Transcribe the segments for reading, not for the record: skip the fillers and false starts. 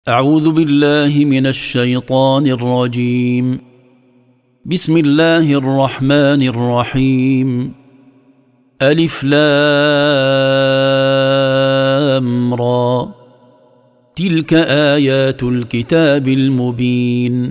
أعوذ بالله من الشيطان الرجيم. بسم الله الرحمن الرحيم. ألف لام را. تلك آيات الكتاب المبين.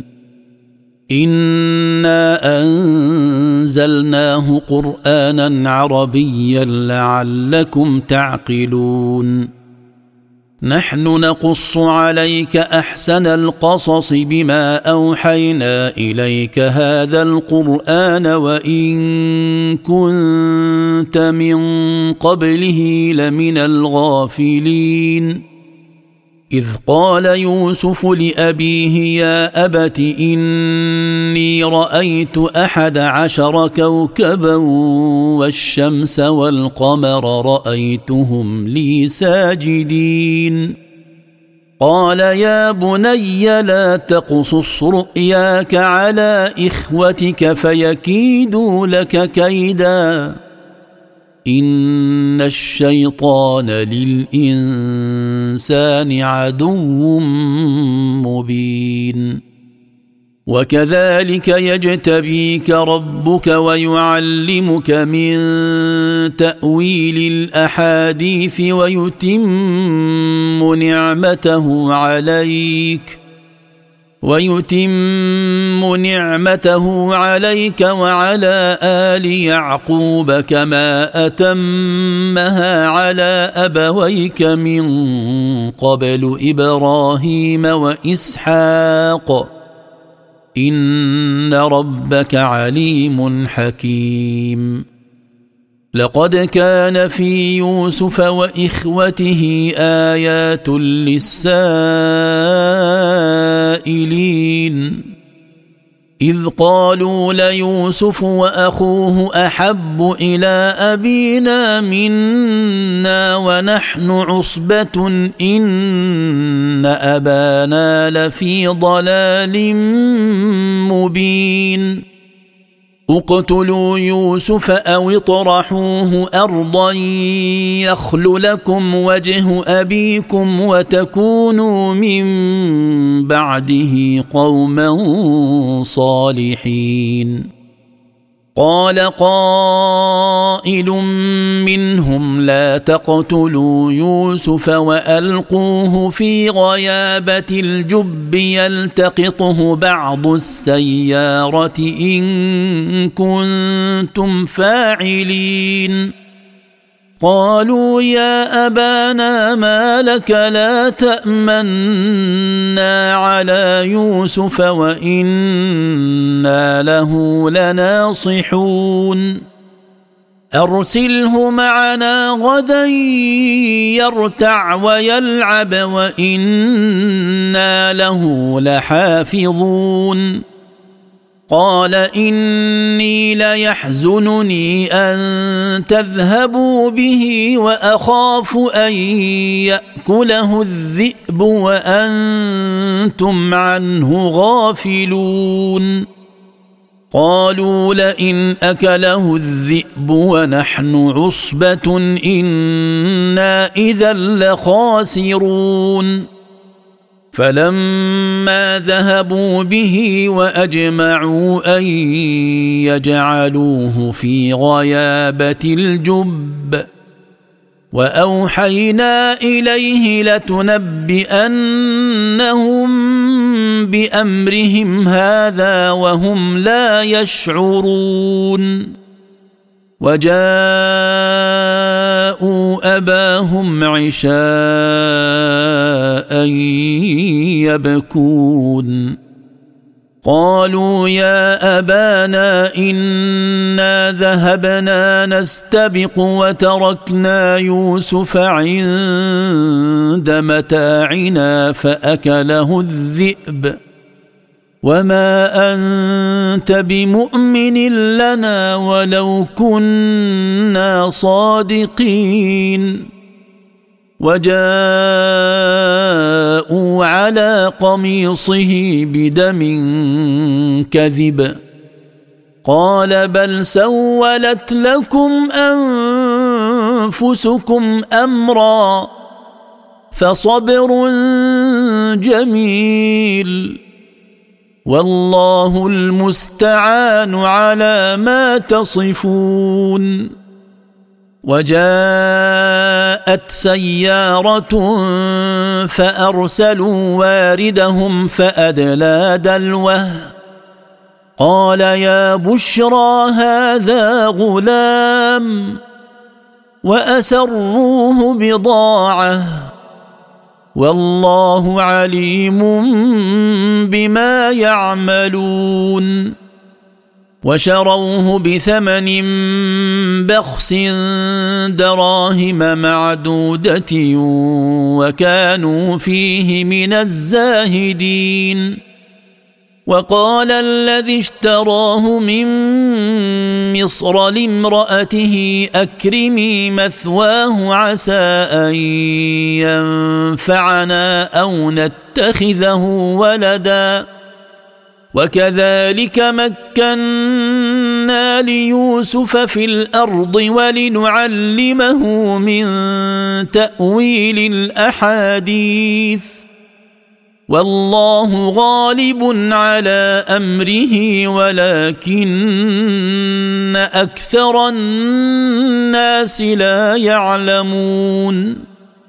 إنا أنزلناه قرآنا عربيا لعلكم تعقلون. نحن نقص عليك أحسن القصص بما أوحينا إليك هذا القرآن وإن كنت من قبله لمن الغافلين. إذ قال يوسف لأبيه يا أبت إني رأيت 11 كوكبا والشمس والقمر رأيتهم لي ساجدين. قال يا بني لا تقصص رؤياك على إخوتك فيكيدوا لك كيدا إن الشيطان للإنسان عدو مبين. وكذلك يجتبيك ربك ويعلمك من تأويل الأحاديث ويتم نعمته عليك وعلى آل يعقوب كما أتمها على أبويك من قبل إبراهيم وإسحاق إن ربك عليم حكيم. لقد كان في يوسف وإخوته آيات للسائلين إذ قالوا ليوسف وأخوه أحب إلى أبينا منا ونحن عصبة إن أبانا لفي ضلال مبين. اقتلوا يوسف أو اطرحوه أرضا يخل لكم وجه أبيكم وتكونوا من بعده قوما صالحين. قال قائل منهم لا تقتلوا يوسف وألقوه في غيابة الجب يلتقطه بعض السيارة إن كنتم فاعلين. قالوا يا أبانا ما لك لا تأمنا على يوسف وإنا له لناصحون. أرسله معنا غدا يرتع ويلعب وإنا له لحافظون. قال إني ليحزنني أن تذهبوا به وأخاف أن يأكله الذئب وأنتم عنه غافلون. قالوا لئن أكله الذئب ونحن عصبة إنا إذا لخاسرون. فلما ذهبوا به وأجمعوا أن يجعلوه في غيابة الجب وأوحينا إليه لتنبئنهم بأمرهم هذا وهم لا يشعرون. وجاءوا أباهم عشاء يبكون. قالوا يا أبانا إنا ذهبنا نستبق وتركنا يوسف عند متاعنا فأكله الذئب وما أنت بمؤمن لنا ولو كنا صادقين. وجاءوا على قميصه بدم كذب قال بل سولت لكم أنفسكم أمرا فصبر جميل والله المستعان على ما تصفون. وجاءت سيارة فأرسلوا واردهم فأدلى دلوه قال يا بشرى هذا غلام وأسروه بضاعة والله عليم بما يعملون. وشروه بثمن بخس دراهم معدودة وكانوا فيه من الزاهدين. وقال الذي اشتراه من مصر لامرأته أكرمي مثواه عسى أن ينفعنا أو نتخذه ولدا وكذلك مكنا ليوسف في الأرض ولنعلمه من تأويل الأحاديث والله غالب على أمره ولكن أكثر الناس لا يعلمون.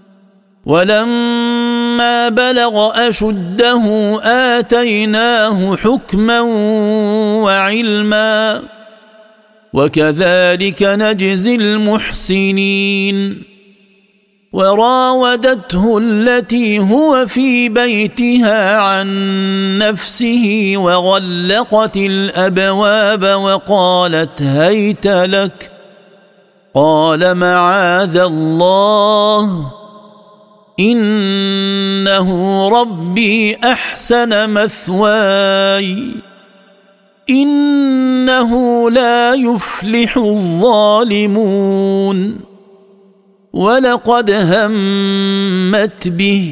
ولما بلغ أشده آتيناه حكما وعلما وكذلك نجزي المحسنين. وراودته التي هو في بيتها عن نفسه وغلقت الأبواب وقالت هيت لك قال معاذ الله إنه ربي أحسن مثواي إنه لا يفلح الظالمون. ولقد همت به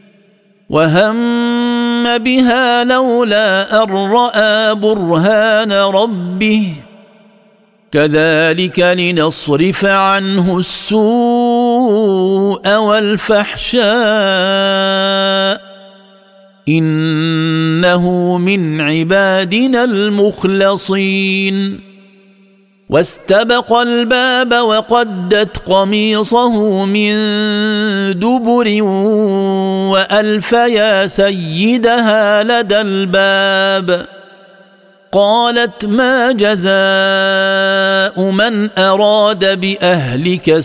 وهم بها لولا أن رأى برهان ربه كذلك لنصرف عنه السوء والفحشاء إنه من عبادنا المخلصين. واستبق الباب وقدت قميصه من دبر وألف يا سيدها لدى الباب قالت ما جزاء من أراد بأهلك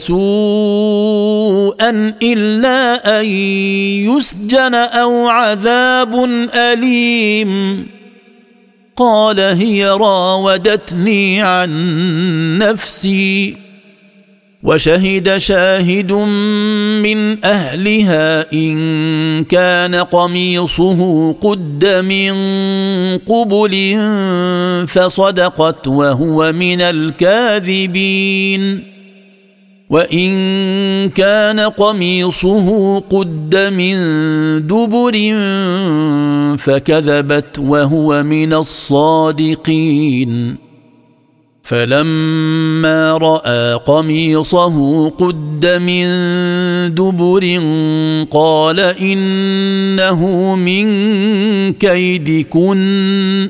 سوءا إلا أن يسجن أو عذاب أليم قال هي راودتني عن نفسي وشهد شاهد من أهلها إن كان قميصه قد من قبل فصدقت وهو من الكاذبين وإن كان قميصه قد من دبر فكذبت وهو من الصادقين. فلما رأى قميصه قد من دبر قال إنه من كيدكن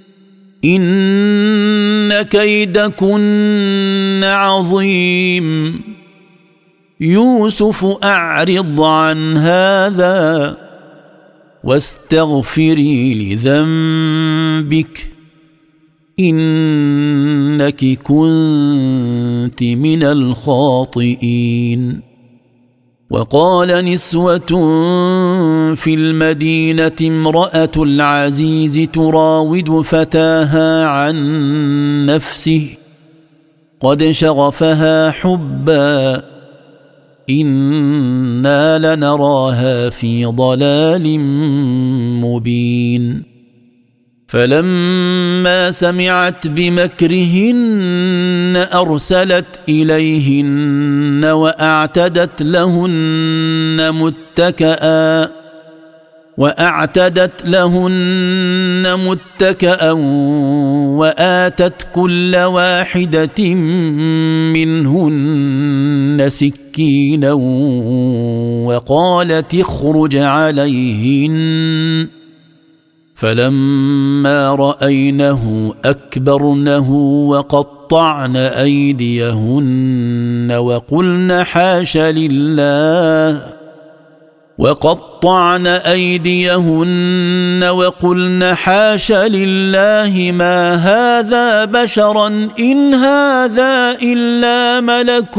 إن كيدكن عظيم يوسف أعرض عن هذا واستغفري لذنبك إنك كنت من الخاطئين. وقال نسوة في المدينة امرأة العزيز تراود فتاها عن نفسه قد شغفها حبا إنا لنراها في ضلال مبين. فلما سمعت بمكرهن أرسلت إليهن وأعتدت لهن متكأ وآتت كل واحدة منهن سكينا وقالت اخرج عليهن فلما رأينه أكبرنه وقطعن أيديهن وقلن حاش لله ما هذا بشرا إن هذا إلا ملك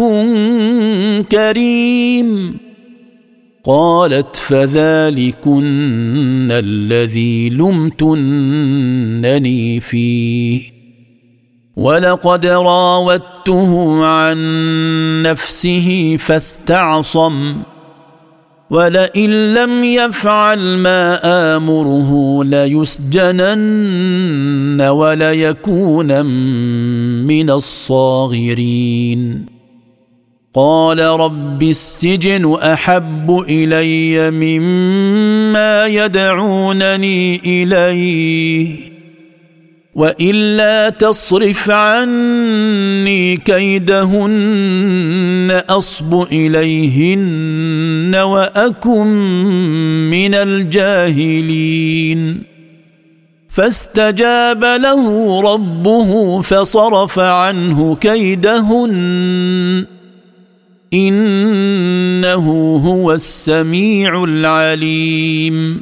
كريم. قالت فذلكن الذي لمتنني فيه ولقد راودته عن نفسه فاستعصم ولئن لم يفعل ما آمره ليسجنن وليكون من الصاغرين. قال رب السجن أحب إلي مما يدعونني إليه وإلا تصرف عني كيدهن أصب إليهن وأكن من الجاهلين. فاستجاب له ربه فصرف عنه كيدهن إنه هو السميع العليم.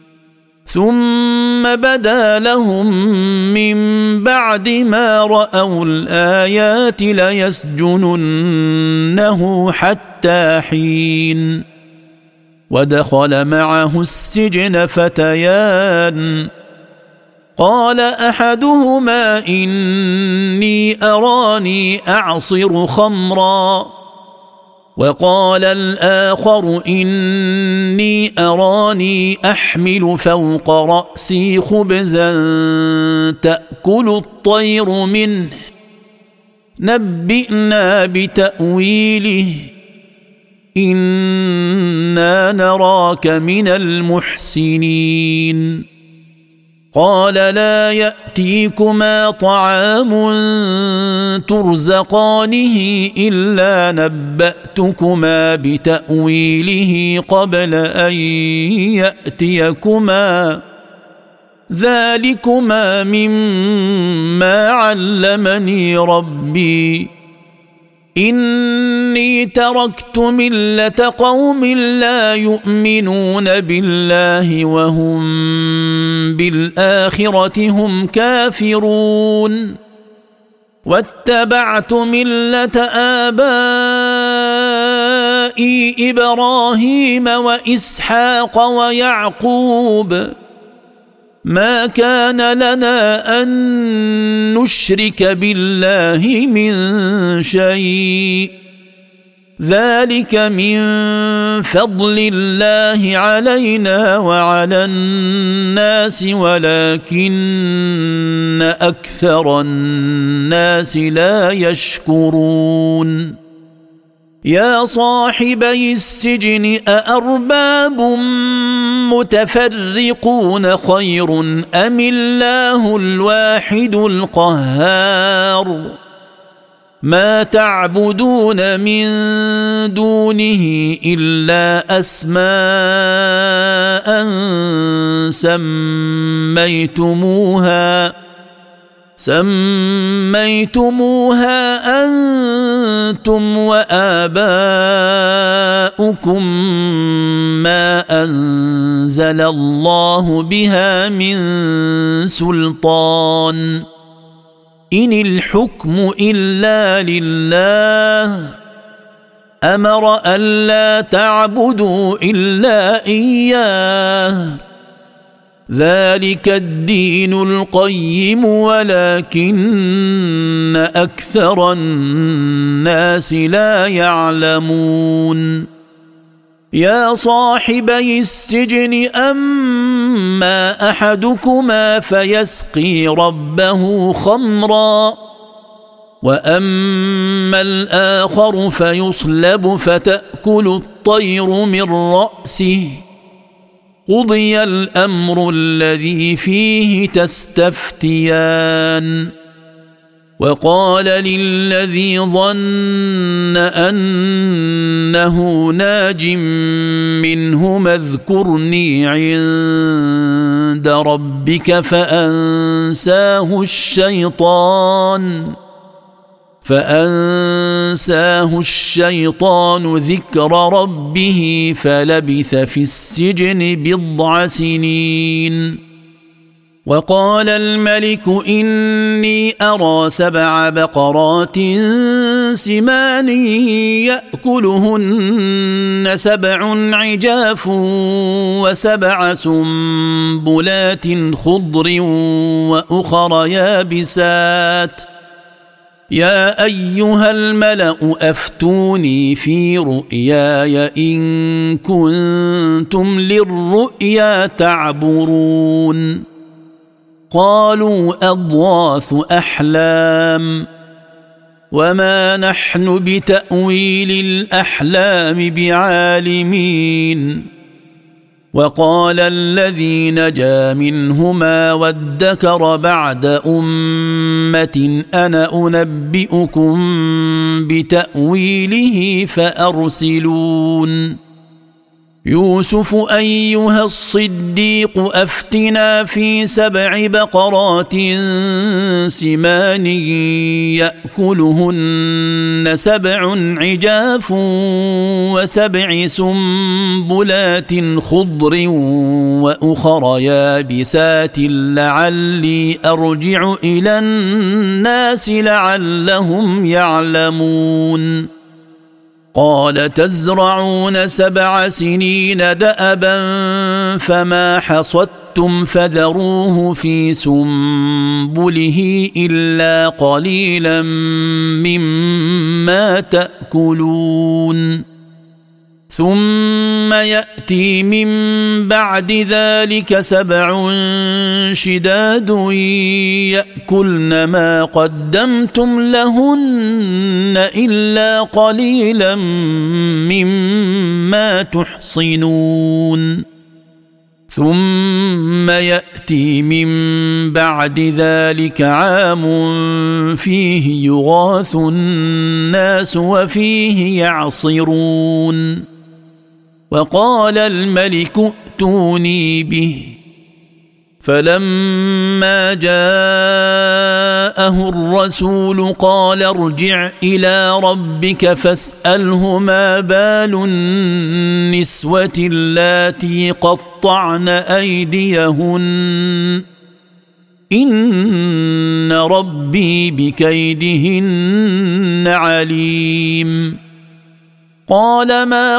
ثم بدا لهم من بعد ما رأوا الآيات ليسجننه حتى حين. ودخل معه السجن فتيان قال أحدهما إني أراني أعصر خمرا وقال الآخر إني أراني أحمل فوق رأسي خبزا تأكل الطير منه نبئنا بتأويله إنا نراك من المحسنين. قال لا يأتيكما طعام ترزقانه إلا نبأتكما بتأويله قبل أن يأتيكما ذلكما مما علمني ربي إني تركت ملة قوم لا يؤمنون بالله وهم بالآخرة هم كافرون واتبعت ملة آبائي إبراهيم وإسحاق ويعقوب ما كان لنا أن نشرك بالله من شيء ذلك من فضل الله علينا وعلى الناس ولكن أكثر الناس لا يشكرون. يا صاحبي السجن أأرباب متفرقون خير أم الله الواحد القهار ما تعبدون من دونه إلا أسماء سميتموها أنتم وآباؤكم ما أنزل الله بها من سلطان إن الحكم إلا لله أمر ألا تعبدوا إلا إياه ذلك الدين القيم ولكن أكثر الناس لا يعلمون. يا صاحبي السجن أما أحدكما فيسقي ربه خمرا وأما الآخر فيصلب فتأكل الطير من رأسه قضي الأمر الذي فيه تستفتيان وقال للذي ظن أنه ناج منهما اذكرني عند ربك فأنساه الشيطان ذكر ربه فلبث في السجن 10 سنين وقال الملك إني أرى 7 بقرات سمان يأكلهن 7 عجاف و7 سنبلات خضر وأخر يابسات يا أيها الملأ أفتوني في رؤياي إن كنتم للرؤيا تعبرون قالوا أضغاث أحلام وما نحن بتأويل الأحلام بعالمين وقال الذي نجا منهما وادكر بعد أمة أنا أنبئكم بتأويله فأرسلون يوسف أيها الصديق أفتنا في 7 بقرات سمان يأكلهن 7 عجاف و7 سنبلات خضر وأخر يابسات لعلي أرجع إلى الناس لعلهم يعلمون قال تزرعون 7 سنين دأبا فما حصدتم فذروه في سنبله إلا قليلا مما تأكلون ثم يأتي من بعد ذلك 7 شداد يأكلن ما قدمتم لهن إلا قليلا مما تحصنون ثم يأتي من بعد ذلك عام فيه يغاث الناس وفيه يعصرون وقال الملك ائتوني به فلما جاءه الرسول قال ارجع إلى ربك فاسأله ما بال النسوة اللاتي قطعن أيديهن إن ربي بكيدهن عليم قال ما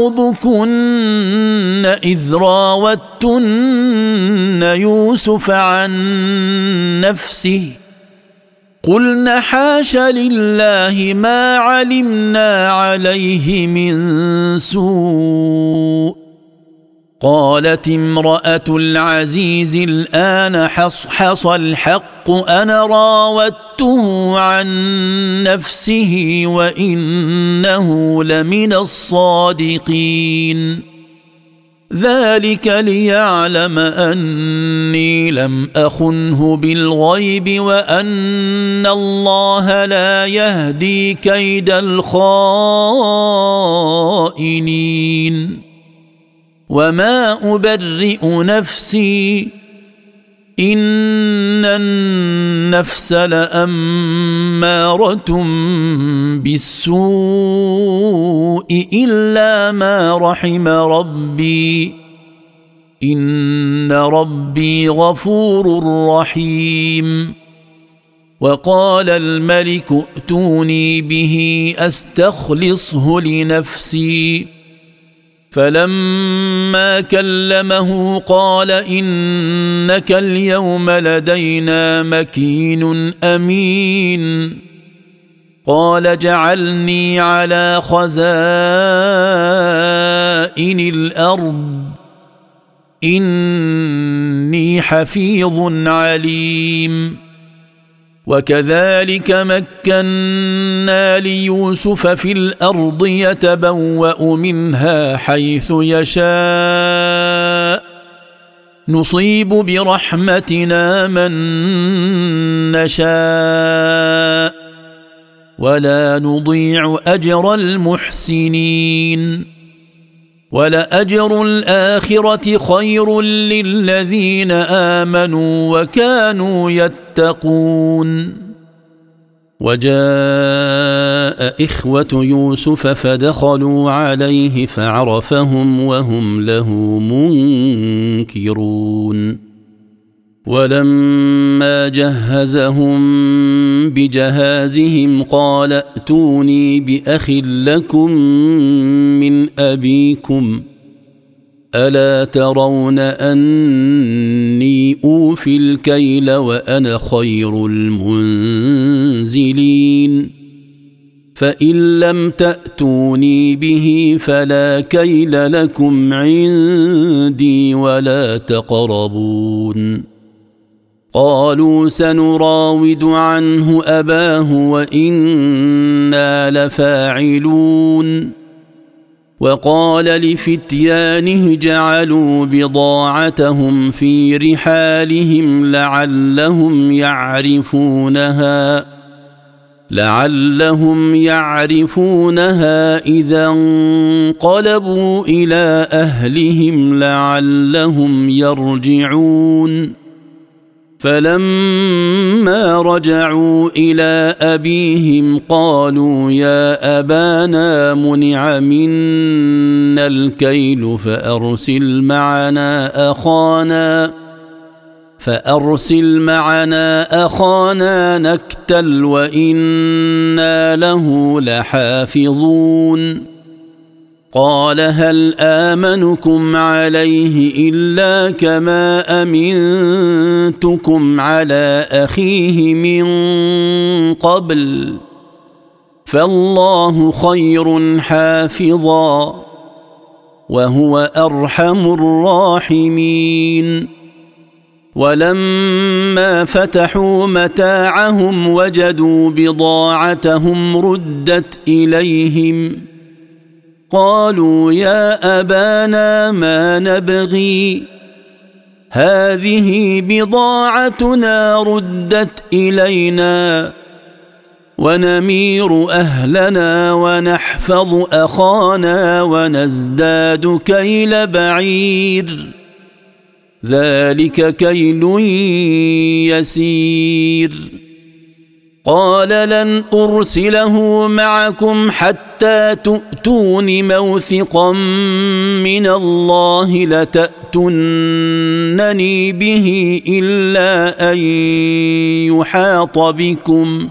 خطبكن إذ راوتن يوسف عن نفسه قلن حاش لله ما علمنا عليه من سوء قالت امرأة العزيز الآن حصحص الحق أنا راودته عن نفسه وإنه لمن الصادقين ذلك ليعلم أني لم أخنه بالغيب وأن الله لا يهدي كيد الخائنين وما أبرئ نفسي إن النفس لأمارة بالسوء إلا ما رحم ربي إن ربي غفور رحيم وقال الملك ائتوني به أستخلصه لنفسي فلما كلمه قال إنك اليوم لدينا مكين أمين قال جعلني على خزائن الأرض إني حفيظ عليم وكذلك مكنا ليوسف في الأرض يتبوأ منها حيث يشاء نصيب برحمتنا من نشاء ولا نضيع أجر المحسنين ولأجر الآخرة خير للذين آمنوا وكانوا يتقون وجاء إخوة يوسف فدخلوا عليه فعرفهم وهم له منكرون ولما جهزهم بجهازهم قال ائتوني بأخ لكم من أبيكم ألا ترون أني أوفي الكيل وأنا خير المنزلين فإن لم تأتوني به فلا كيل لكم عندي ولا تقربون قالوا سنراود عنه أباه وإنا لفاعلون وقال لفتيانه جعلوا بضاعتهم في رحالهم لعلهم يعرفونها إذا انقلبوا إلى أهلهم لعلهم يرجعون فلما رجعوا إلى أبيهم قالوا يا أبانا منع منا الكيل فأرسل معنا أخانا نكتل وإنا له لحافظون قال هل آمنكم عليه إلا كما أمنتكم على أخيه من قبل فالله خير حافظا وهو أرحم الراحمين ولما فتحوا متاعهم وجدوا بضاعتهم ردت إليهم قالوا يا أبانا ما نبغي هذه بضاعتنا ردت إلينا ونمير أهلنا ونحفظ أخانا ونزداد كيل بعير ذلك كيل يسير قال لن أرسله معكم حتى تؤتون موثقا من الله لتأتونني به إلا أن يحاط بكم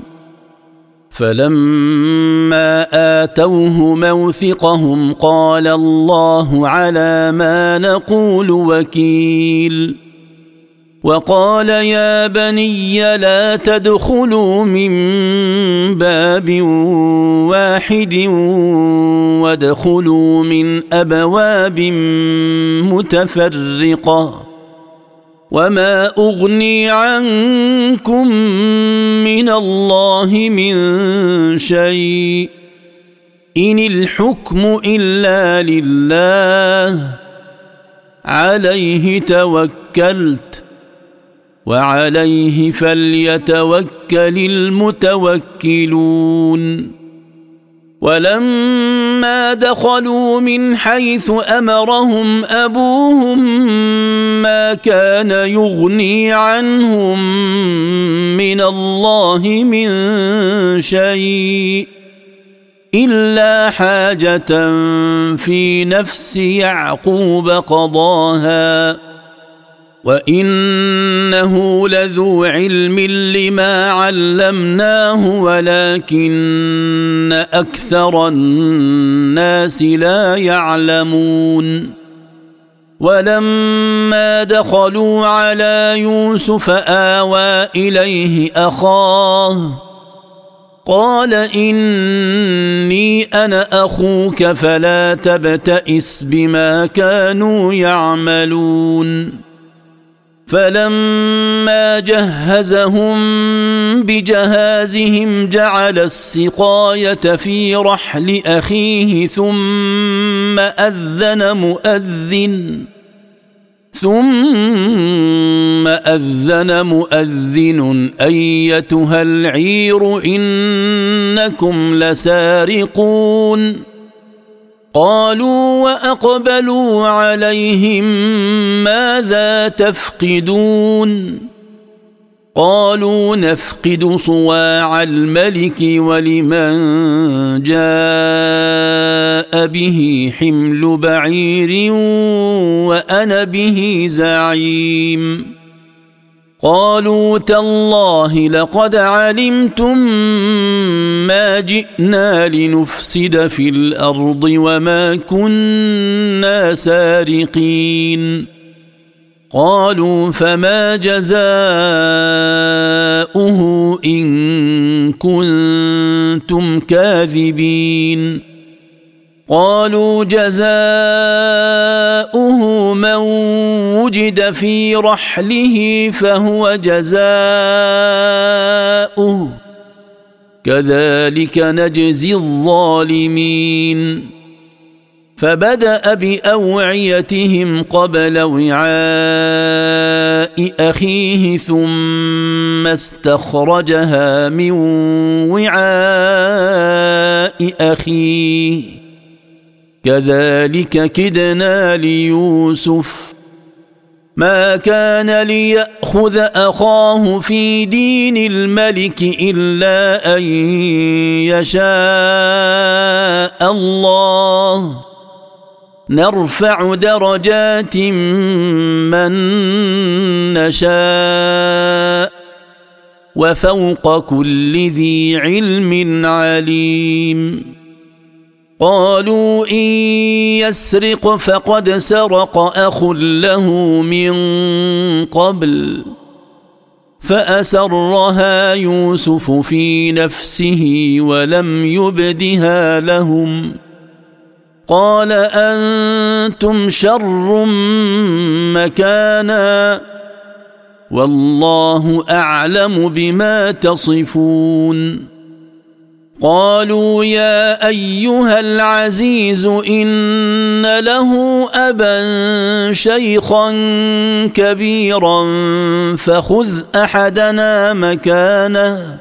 فلما آتوه موثقهم قال الله على ما نقول وكيل وقال يا بني لا تدخلوا من باب واحد وادخلوا من أبواب متفرقة وما أغني عنكم من الله من شيء إن الحكم إلا لله عليه توكلت وعليه فليتوكل المتوكلون ولما دخلوا من حيث أمرهم أبوهم ما كان يغني عنهم من الله من شيء إلا حاجة في نفس يعقوب قضاها وإنه لذو علم لما علمناه ولكن أكثر الناس لا يعلمون ولما دخلوا على يوسف آوى إليه أخاه قال إني أنا أخوك فلا تبتئس بما كانوا يعملون فلما جهزهم بجهازهم جعل السقاية في رحل أخيه ثم ثم أذن مؤذن أيتها العير إنكم لسارقون قالوا وأقبلوا عليهم ماذا تفقدون قالوا نفقد صواع الملك ولمن جاء به حمل بعير وأنا به زعيم قالوا تالله لقد علمتم ما جئنا لنفسد في الأرض وما كنا سارقين قالوا فما جزاؤه إن كنتم كاذبين قالوا جزاؤه من وجد في رحله فهو جزاؤه كذلك نجزي الظالمين فبدأ بأوعيتهم قبل وعاء أخيه ثم استخرجها من وعاء أخيه كذلك كدنا ليوسف ما كان ليأخذ أخاه في دين الملك إلا أن يشاء الله نرفع درجات من نشاء وفوق كل ذي علم عليم قالوا إن يسرق فقد سرق أخ له من قبل فأسرها يوسف في نفسه ولم يبدها لهم قال أنتم شر مكانا والله أعلم بما تصفون قالوا يا أيها العزيز إن له أبا شيخا كبيرا فخذ أحدنا مكانه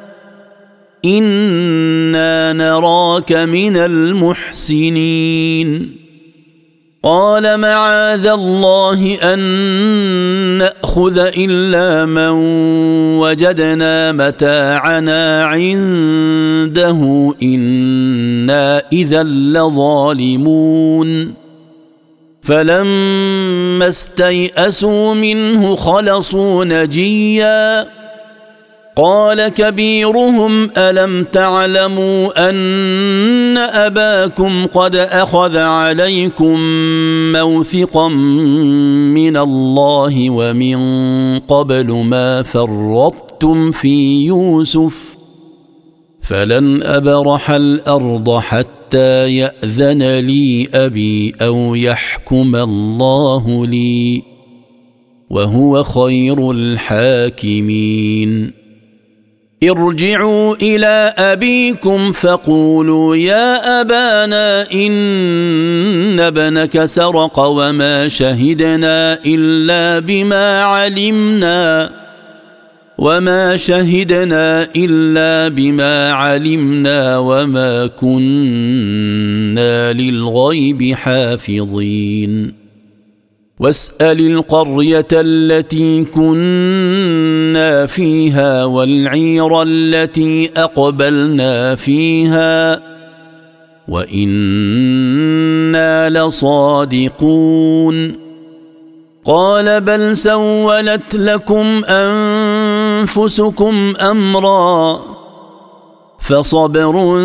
إنا نراك من المحسنين قال معاذ الله أن نأخذ إلا من وجدنا متاعنا عنده إنا إذا لظالمون فلما استيئسوا منه خلصوا نجيا قال كبيرهم ألم تعلموا أن أباكم قد أخذ عليكم موثقا من الله ومن قبل ما فرطتم في يوسف فلن أبرح الأرض حتى يأذن لي أبي أو يحكم الله لي وهو خير الحاكمين ارجعوا إلى أبيكم فقولوا يا أبانا إن ابنك سرق وما شهدنا إلا بما علمنا وما كنا للغيب حافظين واسأل القرية التي كنا فيها والعير التي أقبلنا فيها وإنا لصادقون قال بل سولت لكم أنفسكم أمرا فصبر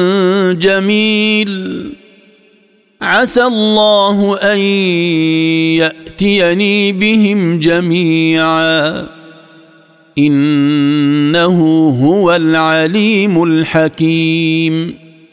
جميل عسى الله أن يأتيني بهم جميعا إنه هو العليم الحكيم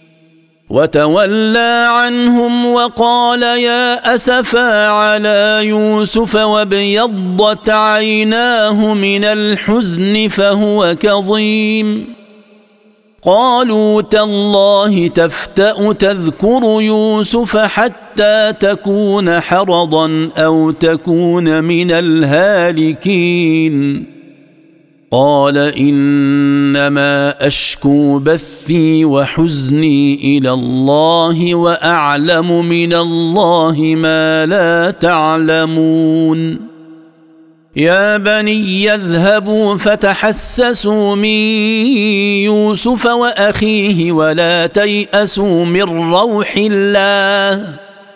وتولى عنهم وقال يا أسفا على يوسف وابيضت عيناه من الحزن فهو كظيم قالوا تالله تفتأ تذكر يوسف حتى تكون حرضا أو تكون من الهالكين قال إنما أشكو بثي وحزني إلى الله وأعلم من الله ما لا تعلمون يا بني اذهبوا فتحسسوا من يوسف وأخيه ولا تيأسوا من روح الله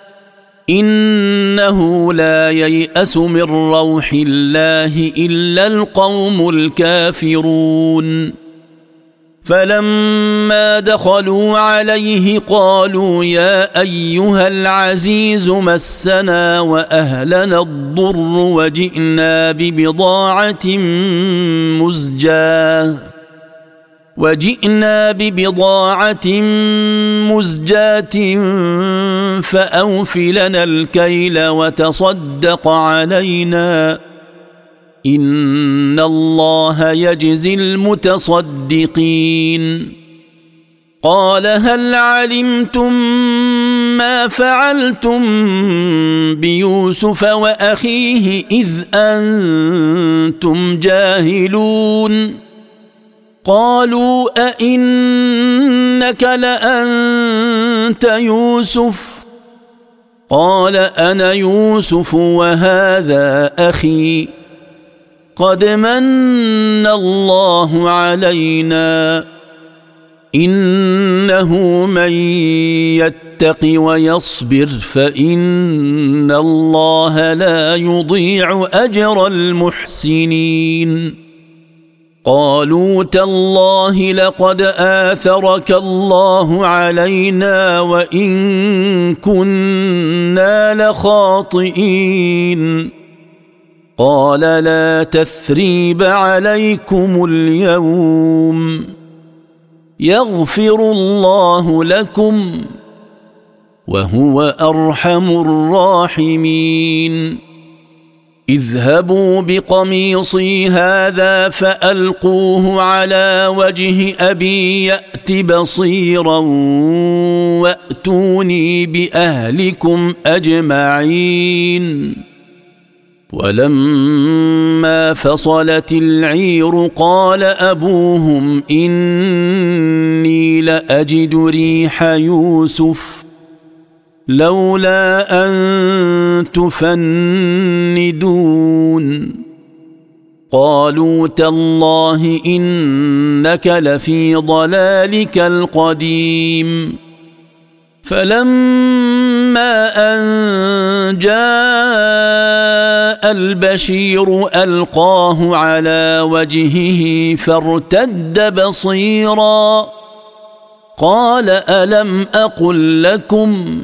إنه لا ييأس من روح الله إلا القوم الكافرون فلما دخلوا عليه قالوا يا أيها العزيز مسنا وأهلنا الضر وجئنا ببضاعة مزجاة فأوف لنا الكيل وتصدق علينا إن الله يجزي المتصدقين قال هل علمتم ما فعلتم بيوسف وأخيه إذ أنتم جاهلون قالوا أئنك لأنت يوسف قال أنا يوسف وهذا أخي قد من الله علينا إنه من يتق ويصبر فإن الله لا يضيع أجر المحسنين قالوا تالله لقد آثرك الله علينا وإن كنا لخاطئين قال لا تثريب عليكم اليوم يغفر الله لكم وهو أرحم الراحمين اذهبوا بقميصي هذا فألقوه على وجه أبي يأت بصيرا وأتوني بأهلكم أجمعين ولما فصلت العير قال أبوهم إني لأجد ريح يوسف لولا أن تفندون قالوا تالله إنك لفي ضلالك القديم فلما أن جاء البشير ألقاه على وجهه فارتد بصيرا قال ألم أقل لكم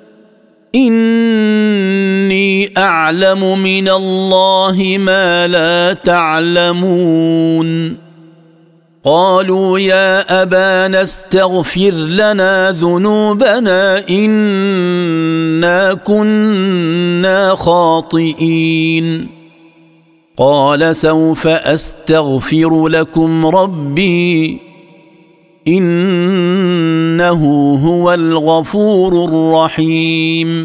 إني أعلم من الله ما لا تعلمون قالوا يا أبانا استغفر لنا ذنوبنا إنا كنا خاطئين قال سوف أستغفر لكم ربي إنه هو الغفور الرحيم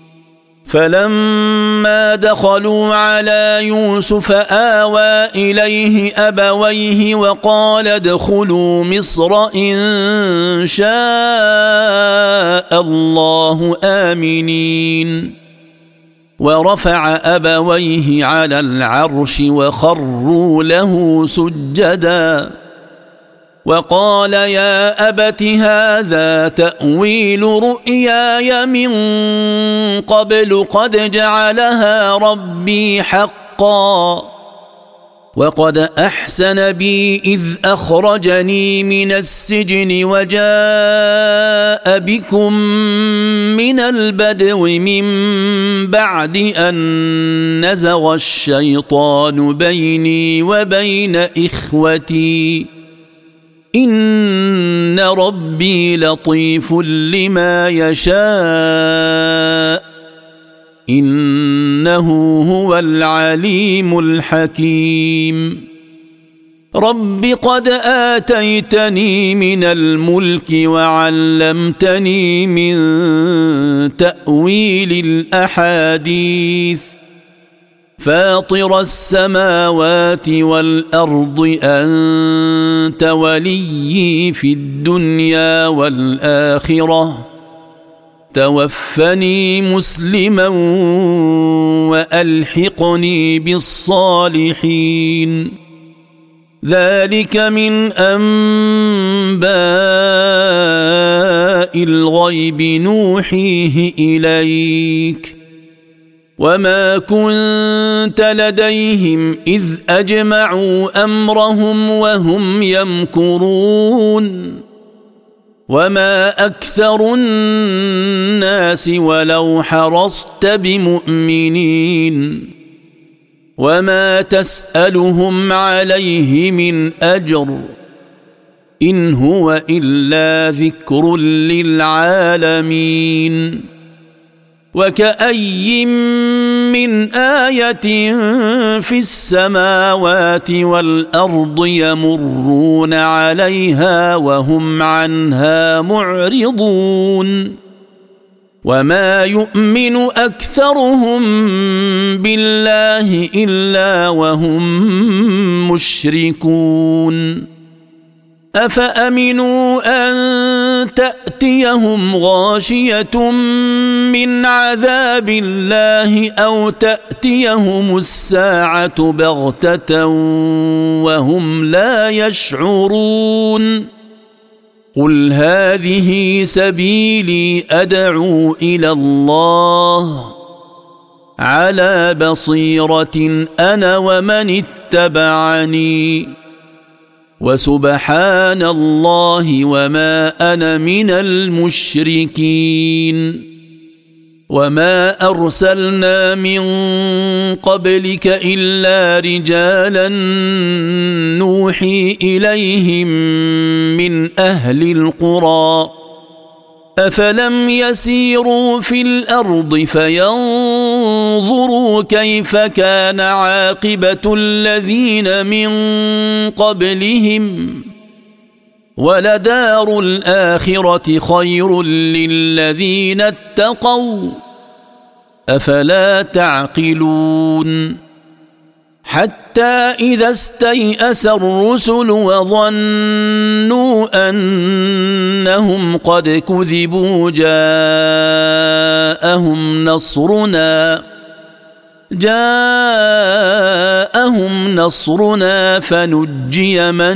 فلما دخلوا على يوسف آوى إليه أبويه وقال ادخلوا مصر إن شاء الله آمنين ورفع أبويه على العرش وخروا له سجداً وقال يا أبت هذا تأويل رؤياي من قبل قد جعلها ربي حقا وقد أحسن بي إذ أخرجني من السجن وجاء بكم من البدو من بعد أن نزغ الشيطان بيني وبين إخوتي إن ربي لطيف لما يشاء إنه هو العليم الحكيم رب قد آتيتني من الملك وعلمتني من تأويل الأحاديث فاطر السماوات والأرض أنت وليي في الدنيا والآخرة توفني مسلما وألحقني بالصالحين ذلك من أنباء الغيب نوحيه إليك وما كنت لديهم إذ أجمعوا أمرهم وهم يمكرون وما أكثر الناس ولو حرصت بمؤمنين وما تسألهم عليه من أجر إن هو إلا ذكر للعالمين وكأي من آية في السماوات والأرض يمرون عليها وهم عنها معرضون وما يؤمن أكثرهم بالله إلا وهم مشركون أفأمنوا أن تأتيهم غاشية من عذاب الله أو تأتيهم الساعة بغتة وهم لا يشعرون قل هذه سبيلي أدعو إلى الله على بصيرة أنا ومن اتبعني وسبحان الله وما أنا من المشركين وما أرسلنا من قبلك إلا رجالا نوحي إليهم من أهل القرى أفلم يسيروا في الأرض فينظروا كيف كان عاقبة الذين من قبلهم ولدار الآخرة خير للذين اتقوا أفلا تعقلون حتى إذا استيأس الرسل وظنوا أنهم قد كذبوا جاءهم نصرنا فنجي من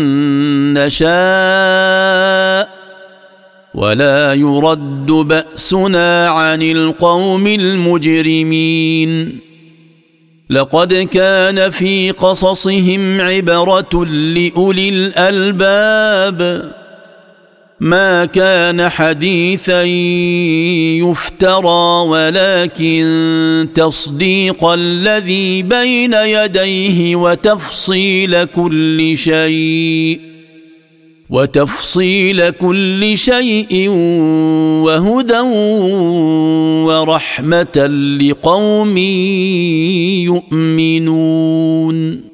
نشاء ولا يرد بأسنا عن القوم المجرمين لقد كان في قصصهم عبرة لأولي الألباب ما كان حديثا يفترى ولكن تصديق الذي بين يديه وتفصيل كل شيء وهدى ورحمة لقوم يؤمنون